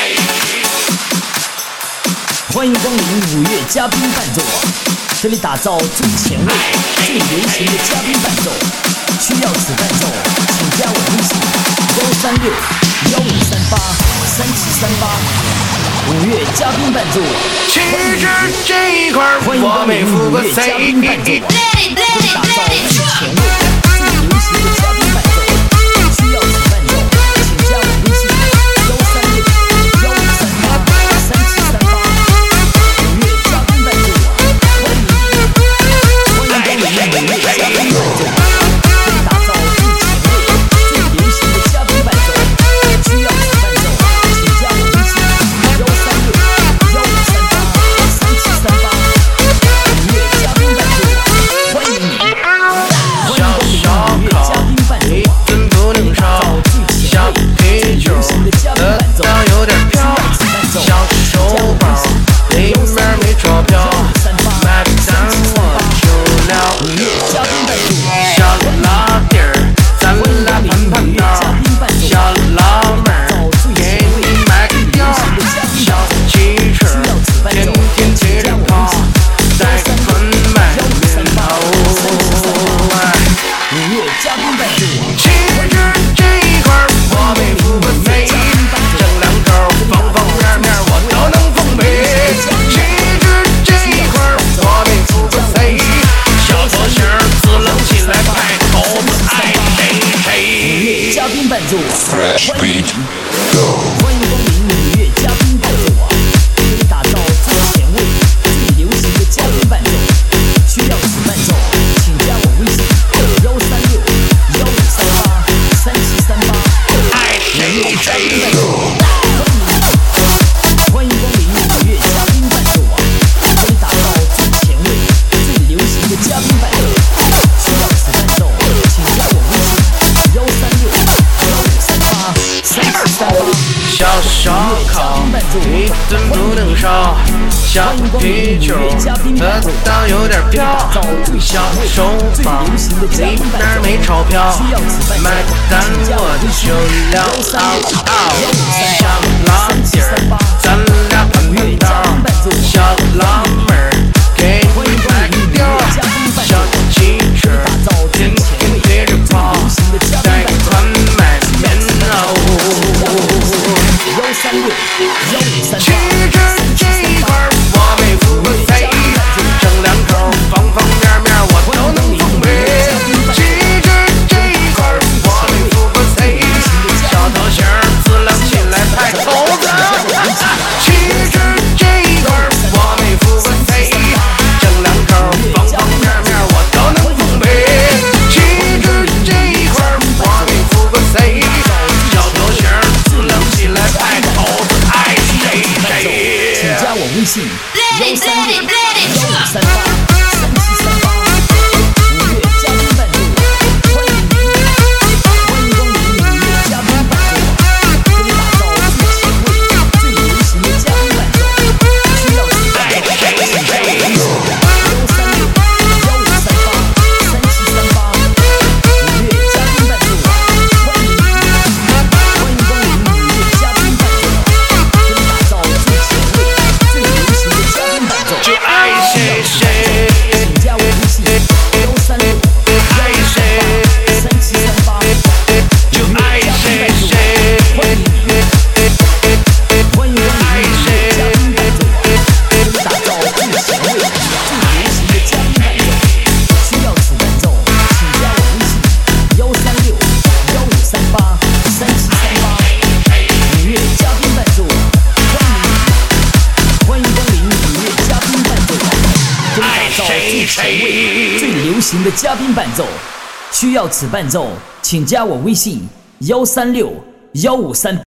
欢迎光临5月嘉宾伴奏网，这里打造最前卫、最流行的嘉宾伴奏。需要此伴奏，请加我微信136-1538-3738。5月嘉宾伴奏网， 其实这一块欢迎光临5月嘉宾伴奏网，这里打造最前卫、最流行的嘉宾伴奏。需要此伴奏，请加我微信 Fresh beat, go. 欢迎光临5月嘉宾伴奏网，这里打造最前卫、最流行的嘉宾伴奏。需要此伴奏，请加我微信136-1538-3738。 爱谁谁。 欢迎光临5月嘉宾伴奏网，这里打造最前卫、最流行的嘉宾伴奏。需要此伴奏，请加我微信小烧烤一顿不能少，小啤酒喝到有点飘，小手包里边没钞票，买单我就撂小老弟儿咱俩碰碰到，小老妹儿给你买个貂，小汽车天天对着跑，贷款买棉袄。其实这一块我没付过费，整两口方方面面我都能奉陪。其实这一块我没付过费，小头型自冷起来拍头子。其实这一块我没付过费，整两口方方面面我都能奉陪。其实这一块我没付过费，小头型自冷起来拍头子。 请加我微信136-1538-3738。5月嘉宾伴奏，欢迎你！欢迎光临5月嘉宾伴奏网，这里打造最前卫、最流行的嘉宾伴奏。需要此伴奏，请加我微信136-1538-3738。5月嘉宾伴奏网，欢迎你！欢迎光临5月嘉宾伴奏网，这里打造最前卫、最流行的嘉宾伴奏。 就爱谁谁， 请加我微信136-1538-3738。 就爱谁谁， 欢迎你！欢迎光临5月嘉宾伴奏网，这里打造最前卫、最流行的嘉宾伴奏。需要此伴奏，请加我微信136-1538-3738。5月嘉宾伴奏网，欢迎光临5月嘉宾伴奏网，这里打造最前卫、最流行的嘉宾伴奏。需要此伴奏，请加我微信136-153。